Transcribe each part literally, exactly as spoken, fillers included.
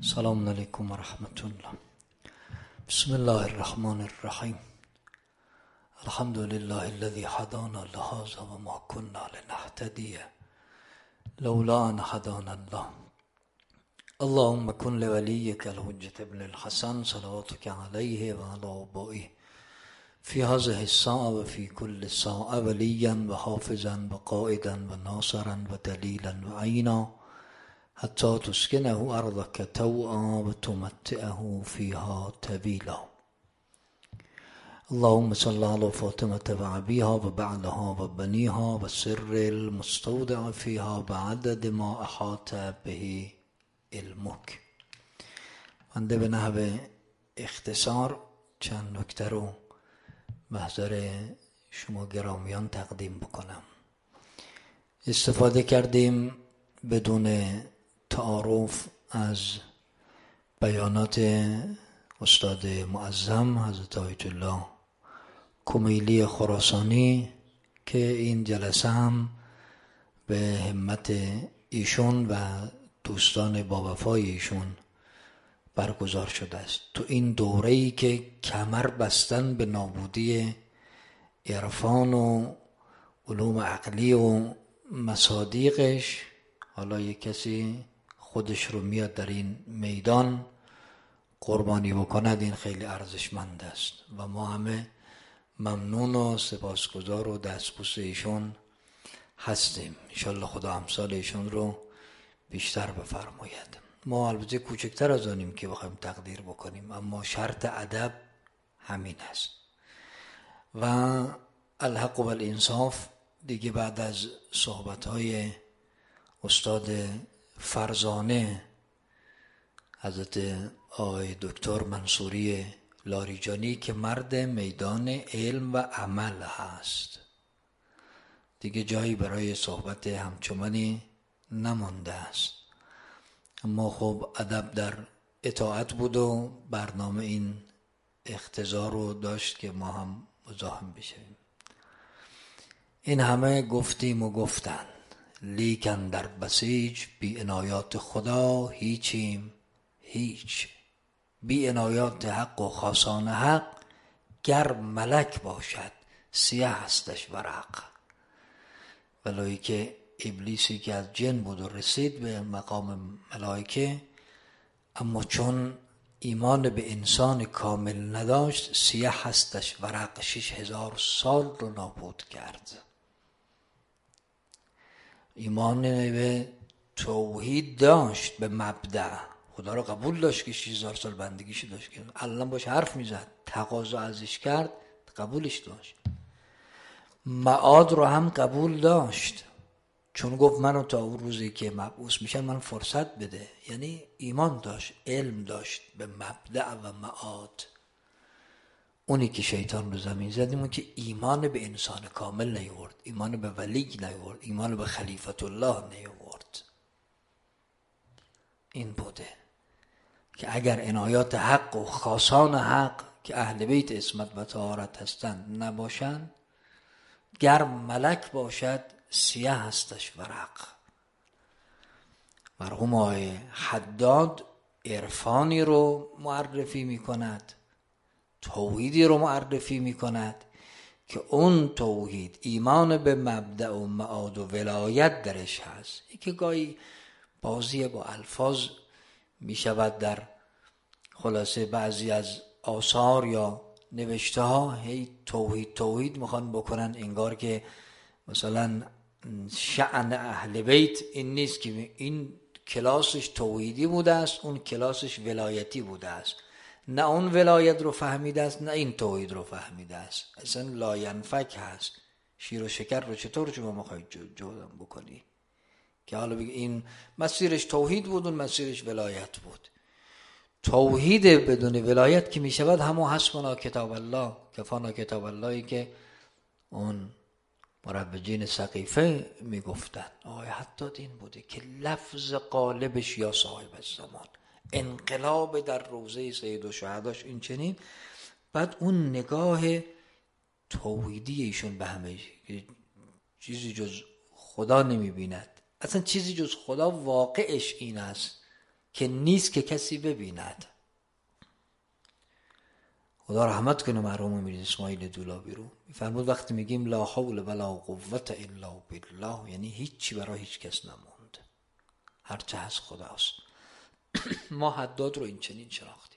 السلام علیکم و رحمت الله. بسم الله الرحمن الرحیم. الحمد لله الذي هدانا لهذا وما كنا لنهتدي لولا ان هدانا الله. اللهم كن لوليك الحجة ابن الحسن صلواتك عليه وعلى آبائه في هذه الساعة وفي كل ساعة وليا وحافظا وقائدا وناصرا ودليلا وعينا حتى تسكنه أرضك توعا وتمتعه فيها طويلا. اللهم صل على فاطمة وأبيها وبعلها وبنيها والسر المستودع فيها بعدد ما أحاط به علمك. بنده به نحو اختصار چند نکته رو محضر شما گرامیان تقدیم بکنم. استفاده کردیم بدون تعارف از بیانات استاد معظم حضرت آیت الله کمیلی خراسانی که این جلسه هم به همت ایشون و دوستان با وفای ایشون برگزار شده است. تو این دوره‌ای که کمر بستن به نابودی عرفان و علوم عقلی و مصادیقش، حالا یک کسی خودش رو میاد در این میدان قربانی بکند، این خیلی ارزشمند است و ما همه ممنون و سپاسگزار و دستبوس ایشون هستیم. انشالله خدا امثال ایشون رو بیشتر بفرماید. ما البته کوچکتر از آنیم که بخوایم تقدیر بکنیم، اما شرط ادب همین است. و الحق و الانصاف دیگه بعد از صحبت‌های استاد فرزانه حضرت آقای دکتر منصوری لاریجانی که مرد میدان علم و عمل هست، دیگه جایی برای صحبت همچنانی نمانده است. اما خب ادب در اطاعت بود و برنامه این اقتضا رو داشت که ما هم مزاحم بشیم. این همه گفتیم و گفتند، لیکن در بسیج بی عنایات خدا هیچیم هیچ. بی عنایات حق و خاصان حق گر ملک باشد سیه هستش ورق. ولایی که ابلیسی که از جن بود و رسید به مقام ملائکه، اما چون ایمان به انسان کامل نداشت سیه هستش ورق، شش هزار سال رو نابود کرد. ایمان به توحید داشت، به مبدأ خدا رو قبول داشت که شش هزار سال بندگیش داشت، که الان باش حرف میزد، تقاضا ازش کرد، قبولش داشت. معاد رو هم قبول داشت، چون گفت منو تا اون روزی که مبعوث میشن من فرصت بده. یعنی ایمان داشت، علم داشت به مبدأ و معاد. اونی که شیطان رو زمین زد اون که ایمان به انسان کامل نیورد، ایمان به ولی نیورد، ایمان به خلیفت الله نیورد. این بوده که اگر عنایات حق و خاصان حق که اهل بیت عصمت و طهارت هستند نباشند، گر ملک باشد سیه هستش ورق. مرحوم آقای حداد عرفانی رو معرفی می کند، توحیدی رو معرفی می کند که اون توحید ایمان به مبدأ و معاد و ولایت درش هست. این که گاهی بازی با الفاظ می شود در خلاصه بعضی از آثار یا نوشته ها، هی توحید توحید میخوان بکنن، انگار که مثلا شأن اهل بیت این نیست که این کلاسش توحیدی بوده است، اون کلاسش ولایتی بوده است. نه اون ولایت رو فهمیده است، نه این توحید رو فهمیده است. اصلا لاینفک هست. شیر و شکر رو چطور شما میخواید جدا بکنی که حالا بگی این مسیرش توحید بود، اون مسیرش ولایت بود. توحید بدون ولایت که میشود همون حسبنا کتاب الله کفانا کتاب اللهی که اون مروجین سقیفه میگفتن. آقای حداد این بوده که لفظ قالبش یا صاحب الزمان، انقلاب در روضه سید الشهداش این چنین. بعد اون نگاه توحیدی ایشون به همه چیزی جز خدا نمیبیند، اصلا چیزی جز خدا واقعش این است که نیست که کسی ببیند. خدا رحمت کنه مرحوم امیر اسماعیل دولابی رو، میفرمود وقتی میگیم لا حول ولا قوت الا بالله یعنی هیچی برای هیچ کس نموند، هرچه هست خداست. ما حداد رو این چنین شناختیم.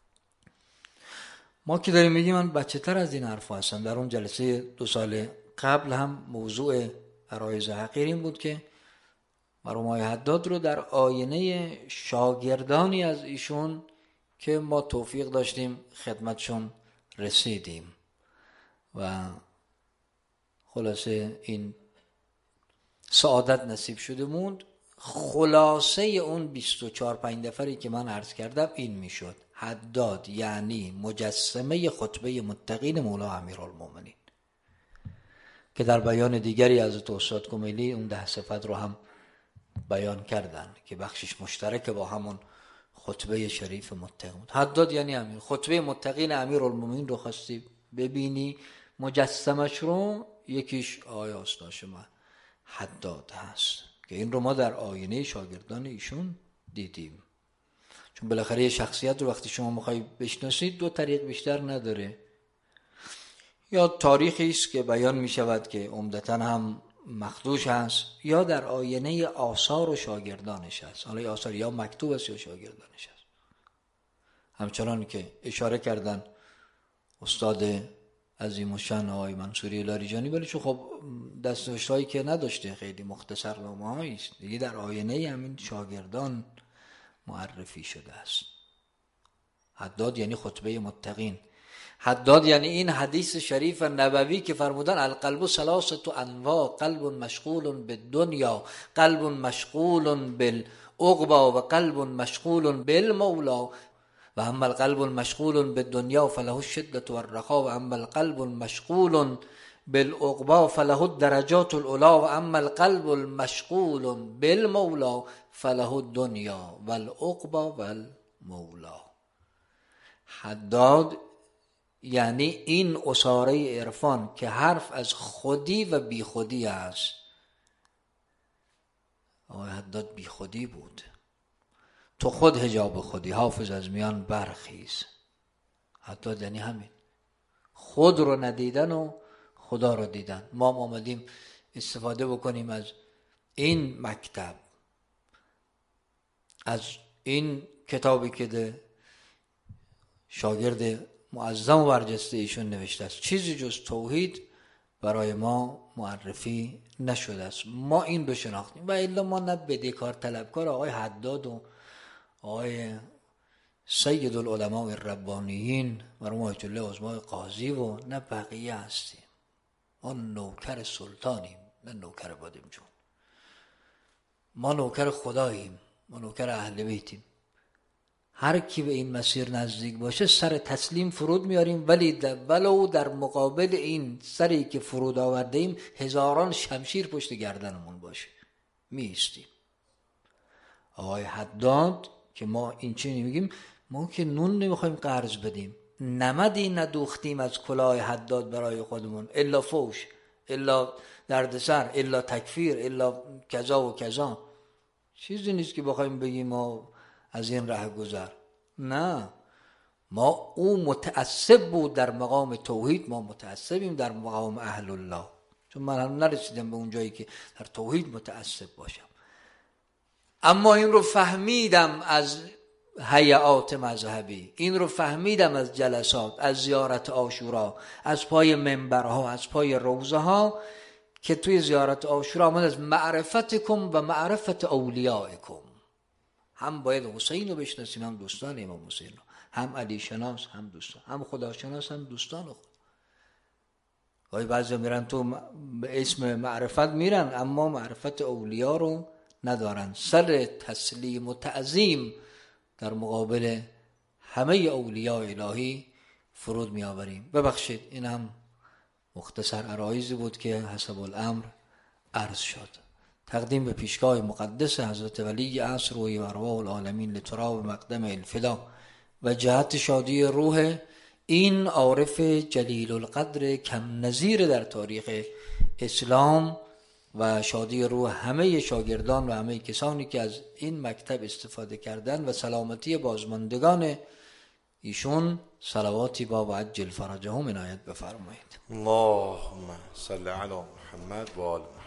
ما که داریم میگیم، من بچه تر از این حرف هستم، در اون جلسه دو سال قبل هم موضوع عرایض حقیر این بود که مرحوم آقای حداد رو در آینه شاگردانی از ایشون که ما توفیق داشتیم خدمتشون رسیدیم و خلاصه این سعادت نصیب شده موند. خلاصه اون بیست و چهار پنج نفری که من عرض کردم این میشد: حداد یعنی مجسمه خطبه متقین مولا امیرالمومنین، که در بیان دیگری از استاد کمیلی اون ده صفت رو هم بیان کردن که بخشش مشترک با همون خطبه شریف متقین. حداد یعنی امیر، خطبه متقین امیرالمومنین رو خواستی ببینی مجسمش رو، یکیش آیا استاد شما حداد هست که این رو ما در آینه شاگردان ایشون دیدیم. چون بالاخره یه شخصیت رو وقتی شما میخوای بشناسید دو طریق بیشتر نداره: یا تاریخی است که بیان میشود که عمدتاً هم مخدوش هست، یا در آینه آثار و شاگردانش هست. حالا آثار یا مکتوب است یا شاگردانش هست. همچنان که اشاره کردن استاد عظیم الشأن آقای منصوری لاریجانی، ولی چون خب دستنوشتهایی که نداشته، خیلی مختصر نامه‌هایی است دیگه، در آینه همین شاگردان معرفی شده است. حداد یعنی خطبه متقین. حداد یعنی این حدیث شریف نبوی که فرمودن القلب ثلاثه انواع، قلب مشغول بالدنیا، قلب مشغول بالعقبی و قلب مشغول بالمولا، و اما القلب المشغول بالدنیا فله الشدة والرخاء، و اما القلب المشغول بالعقبی فله الدرجات العلی، و اما القلب المشغول بالمولا فله الدنیا والعقبی والمولا. حداد یعنی این اساره عرفان که حرف از خودی و بی خودی است. آقای حداد بی خودی بود. تو خود حجاب خودی، حافظ از میان برخیز. حداد یعنی همین، خود رو ندیدن و خدا رو دیدن. ما آمدیم استفاده بکنیم از این مکتب، از این کتابی که ده شاگرد معظم و برجسته ایشون نوشته است. چیزی جز توحید برای ما معرفی نشده است. ما این رو شناختیم و الا ما نه بدهکار طلبکار آقای حداد و آقای سید العلماء الربانیین مرحوم آیت الله عظما قاضی و نه بقیه هستیم. ما نوکر سلطانیم، نه نوکر بادم جون. ما نوکر خداییم، ما نوکر اهل بیتیم. هر کی به این مسیر نزدیک باشه سر تسلیم فرود میاریم، ولی ولو در مقابل این سری که فرود آورده ایم هزاران شمشیر پشت گردنمون باشه میستیم. آقای حداد که ما این چی میگیم، ما که نون نمیخوایم قرض بدیم، نمدی ندوختیم از کلاه حداد برای خودمون، الا فوش، الا دردسر، الا تکفیر، الا کذا و کذا. چیزی نیست که بخوایم بگیم ما از این راه گذر. نه، ما او متعصب بود در مقام توحید، ما متعصبیم در مقام اهل الله. چون من هم نرسیدم به اون جایی که در توحید متعصب باشم، اما این رو فهمیدم از هیئات مذهبی، این رو فهمیدم از جلسات، از زیارت عاشورا، از پای منبرها، از پای روضه ها، که توی زیارت عاشورا آمد از معرفتکم و معرفت اولیائکم. هم باید حسین رو بشناسیم، هم دوستان امام حسین رو، هم علی شناس، هم دوستان، هم خدا شناس، هم دوستان خود. گاهی بعضی میرن تو به اسم معرفت میرن، اما معرفت اولیاء رو ندارن. سر تسلیم و تعظیم در مقابل همه اولیاء الهی فرود می آوریم. ببخشید این هم مختصر عرایضی بود که حسب الامر عرض شد. تقدیم به پیشگاه مقدس حضرت ولی عصر و ارواح العالمین لتراب مقدم الفدا و جهت شادی روح این عارف جلیل القدر کم نظیر در تاریخ اسلام و شادی روح همه شاگردان و همه کسانی که از این مکتب استفاده کردن و سلامتی بازماندگان ایشون صلواتی با و عجل فرجهم عنایت بفرمایید. اللهم صل علی محمد و آل محمد.